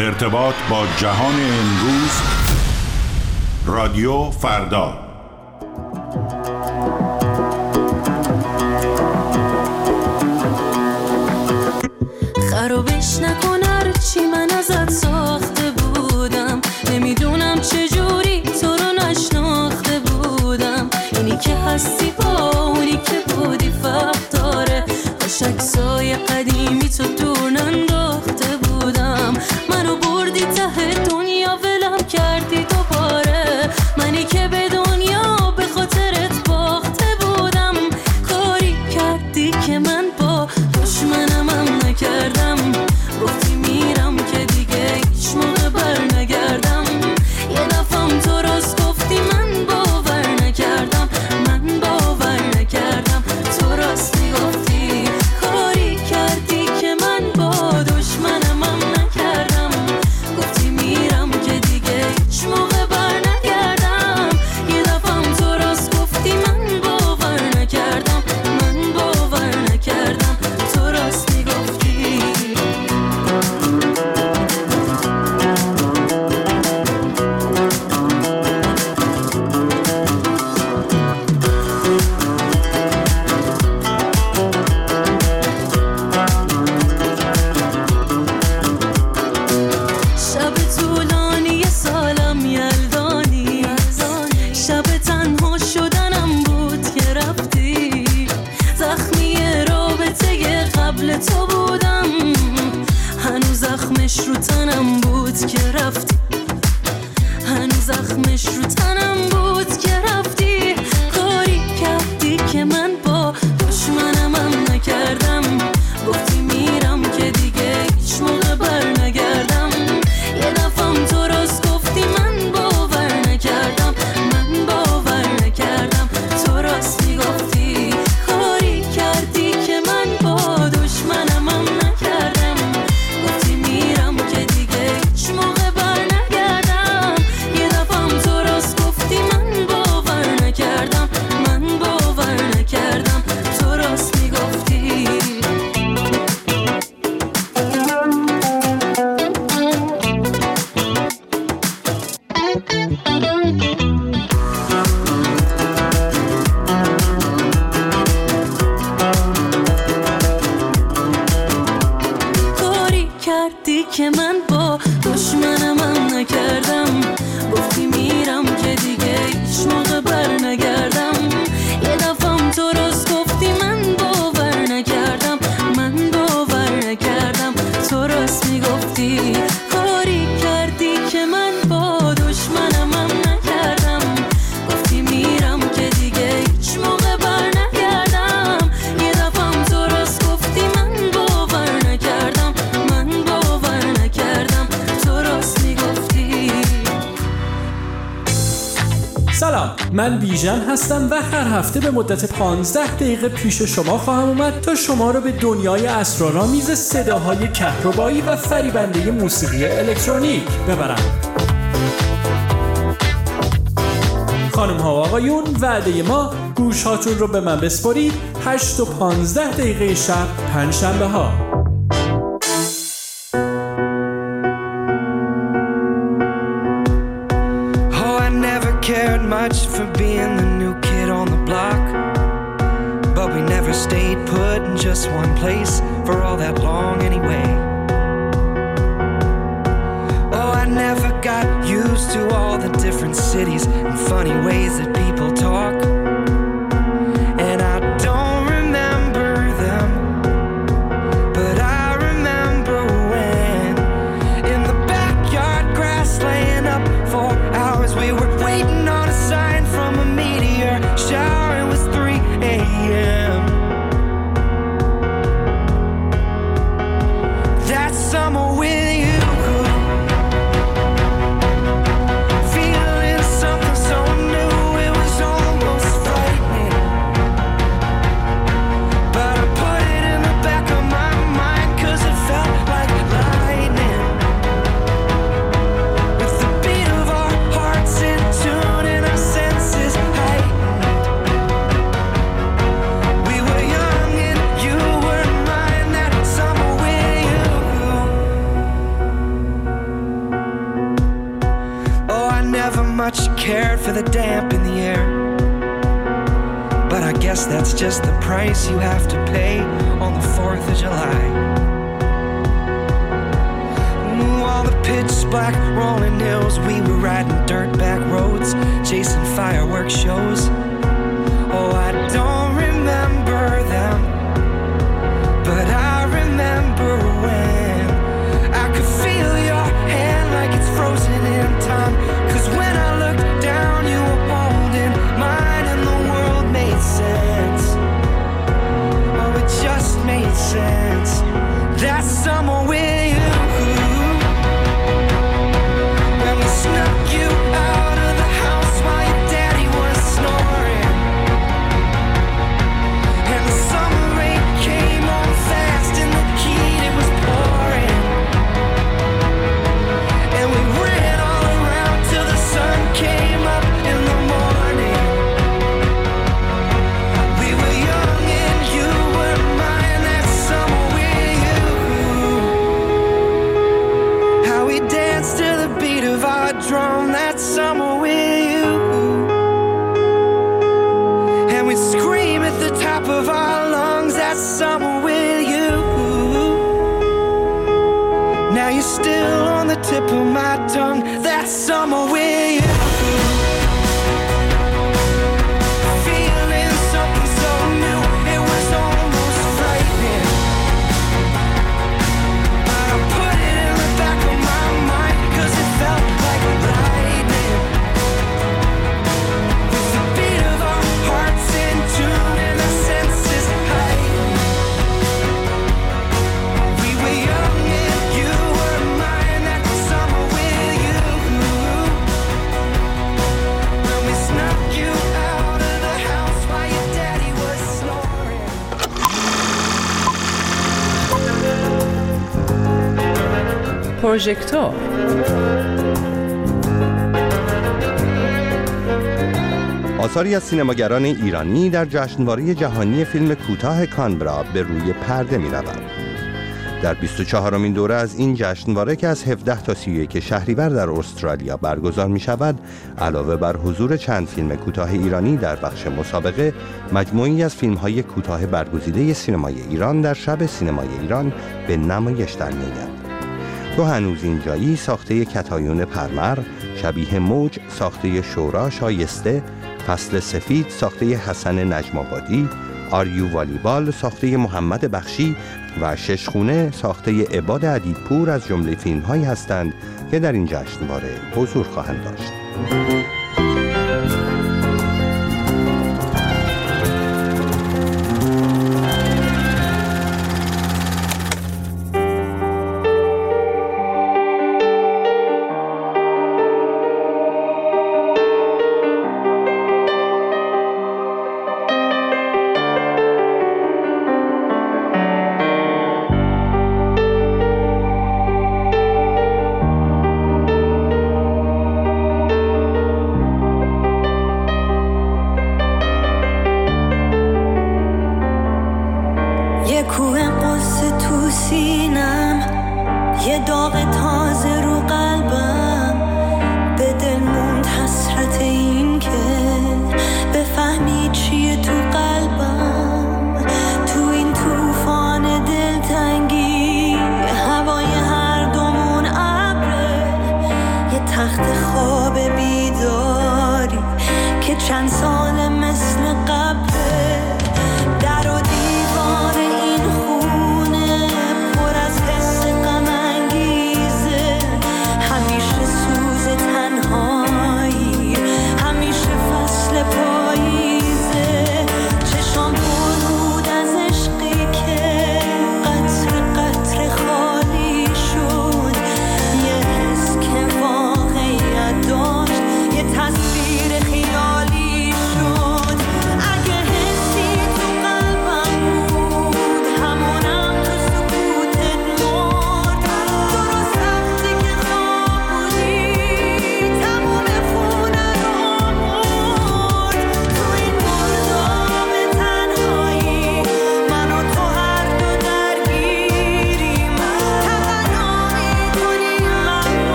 ارتباط با جهان امروز. رادیو فردا. خرابش نکن هرچی من ازت ساخته بودم، نمیدونم چجوری تو رو نشناخته بودم. اینی که هستی با اونی که بودی فرق داره، باش عکسای قدیمی تو دور ننداخته بودم. منو بردی ته دنیا ولم کردی دوباره، منی که به دنیا به خاطرت باخته بودم. کاری کردی که من با دشمنم نکردم، گفتی میرم که دیگه هیچ موقع بر نگردم. یه دفعم تو راست گفتی من باور نکردم، من باور نکردم. تو راستی گفتی کاری کردی که من با دشمنم نکردم، گفتی میرم که دیگه هیچ موقع بر نگردم. یه دفعم تو راست گفتی من باور نکردم، من باور نکردم. تو راستی گفتی. شب طولانی سالم یلدانی، شب تنها شدنم بود که رفتی. زخمی رابطه قبل تو بودم، هنوز زخمش رو تنم بود که رفتی. هنوز زخمش رو تنم بود که رفتی. کاری کردی که من با دشمنم نکردم، گفتی میرم که دیگه هیچ موقع بر نگردم. یه دفعم تو راست گفتی من باور نکردم، من باور نکردم. تو راست میگفتی کاری کردی که من با دشمنم نکردم، گفتی میرم که دیگه هیچ موقع بر نگردم. یه دفعم تو راست گفتی من باور نکردم، من باور نکردم. تو راست میگفتی. کاری کردی که من با دشمنم نکردم، گفتی میرم که دیگه هیچ موقع بر نگردم. یه دفعم تو راست گفتی من باور نکردم، من باور نکردم. تو راست میگفتی کاری کردی که من با دشمنم نکردم، گفتی میرم که دیگه هیچ موقع بر نگردم. یه دفعم تو راست گفتی من باور نکردم، من باور نکردم. تو راست میگفتی. سلام، من بیژن هستم و هر هفته به مدت 15 دقیقه پیش شما خواهم اومد تا شما رو به دنیای اسرارآمیز صداهای کهربایی و فریبنده موسیقی الکترونیک ببرم. خانم ها و آقایون، وعده ما گوش هاتون رو به من بسپارید 8 و 15 دقیقه شب پنجشنبه ها. Cared much for being the new kid on the block, but we never stayed put in just one place for all that long anyway. Oh, I never got used to all the different cities and funny ways that people talk, and I don't remember them, but I remember when in the backyard grass laying up for hours we were waiting on a sign from a meteor shower. It was 3 a.m. That summer with you, feeling something so new. It was almost much you cared for the damp in the air. But I guess that's just the price you have to pay on the 4th of July. All the pitch black rolling hills, we were riding dirt back roads, chasing fireworks shows. Oh, I don't remember them, but I remember when I could feel your hand like it's frozen in time. 'Cause when I looked down, you were holding mine and the world made sense. Oh, it just made sense. That summer with you, when we snuck you out of the house while your daddy was snoring, and the summer rain came on fast and the heat, it was pouring, and we ran all around till the sun came up in the morning. We were young and you were mine that summer with you. How we danced to the beat of our drum that summer with you, and we'd scream at the top of our lungs that summer with you. Now you're still on the tip of my tongue that summer with you. Feeling something so new, it was almost frightening, but I put it in the back of my mind 'cause it felt like lightning. With the beat of our hearts in tune and our senses heightened, we were young and you were mine that summer with you. When we snuck you out of the house while your daddy was snoring. پروژکتور آثاری از سینماگران ایرانی در جشنواره جهانی فیلم کوتاه کانبرا به روی پرده می روند. در 24مین دوره از این جشنواره که از 17 تا 31 شهریور در استرالیا برگزار می شود، علاوه بر حضور چند فیلم کوتاه ایرانی در بخش مسابقه، مجموعی از فیلم‌های کوتاه برگزیده سینمای ایران در شب سینمای ایران به نمایش در می آید. تو هنوز اینجایی ساخته کتایون پرمر، شبیه موج ساخته شورا شایسته، فصل سفید ساخته حسن نجم‌آبادی، آریو والیبال ساخته محمد بخشی و ششخونه ساخته عباد عدیدپور از جمله فیلم‌هایی هستند که در این جشنواره حضور خواهند داشت. پر از حس غم انگیزه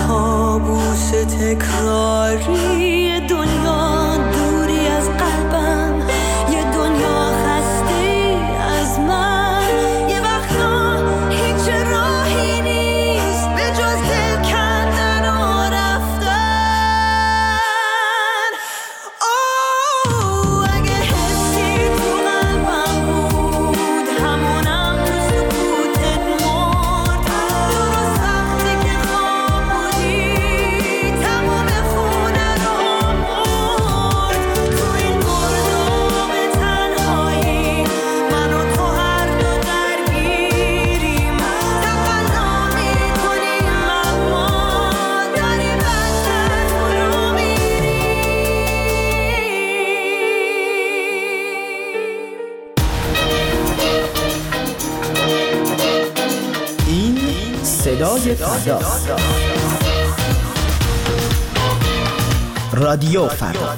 کابوس تکراری دنیا دوری از قلبم، یه دنیا خسته از من، یه وقتا هیچ راهی نیست به جز دل کندن و رفتن. اگه حسی تو قلبم بود همونم تو سکوتت مرد، درست وقتی که خواب بودی تمام خونه رو مرد. تو این مردم تنهایی من و تو هر دو درگیریم، تقلا میکنیم اما داریم بدتر فرو این صدای فردا، رادیو فردا.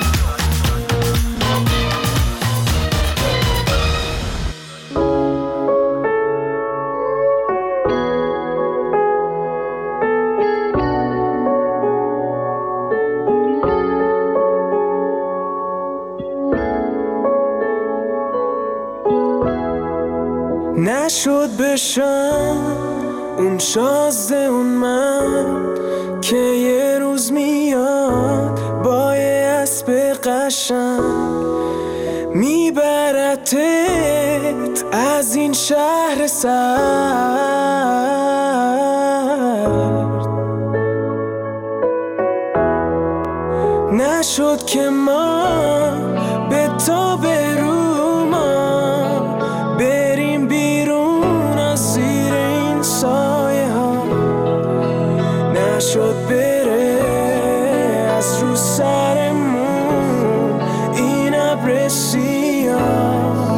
نشد بشم اون شازده اون من که یه روز میاد با یه اسب قشنگ میبرتت از این شهر سرد. نشد که ما به تا برو ما بریم بیرون از زیر این سایه ها، نشد بره از رو سرمون این ابر سیاه.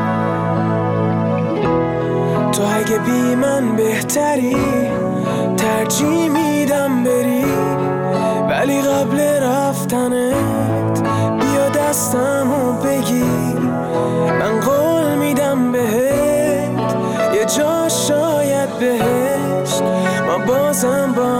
تو اگه بی من بهتری ترجیح میدم بری، ولی قبل رفتنت بیا دستمو بگیر. من قول میدم بهت یه جا شاید بهشت، ما بازم با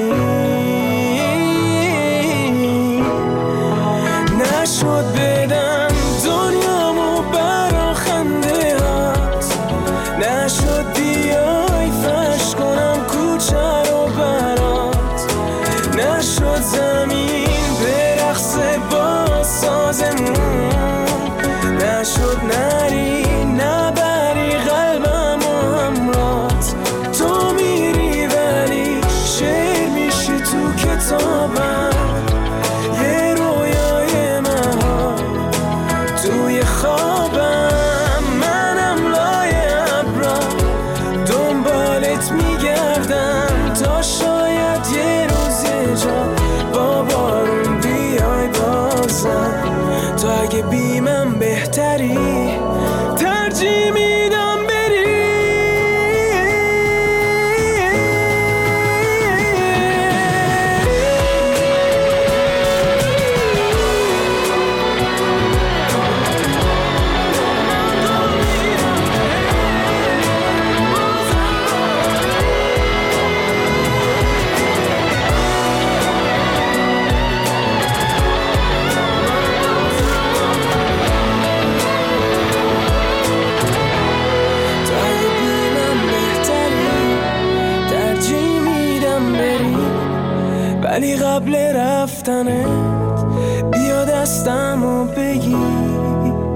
همین. نشد بدم دنیامو برا خنده هات، نشد بیای فرش کنم کوچه رو برات، نشد زمین برقصه با سازمون، نشد نری نبری قلبم و همرات. تو میری ولی شعر میشی تو کتابم، یه رویای مها توی خوابم. منم لای ابرا دنبالت میگردم تا شاید یه روز یه جا با بارون بیای بازم. تو اگه بی من بهتری ترجیح میدم بری. ولی قبل رفتنت بیا دستمو بگیر.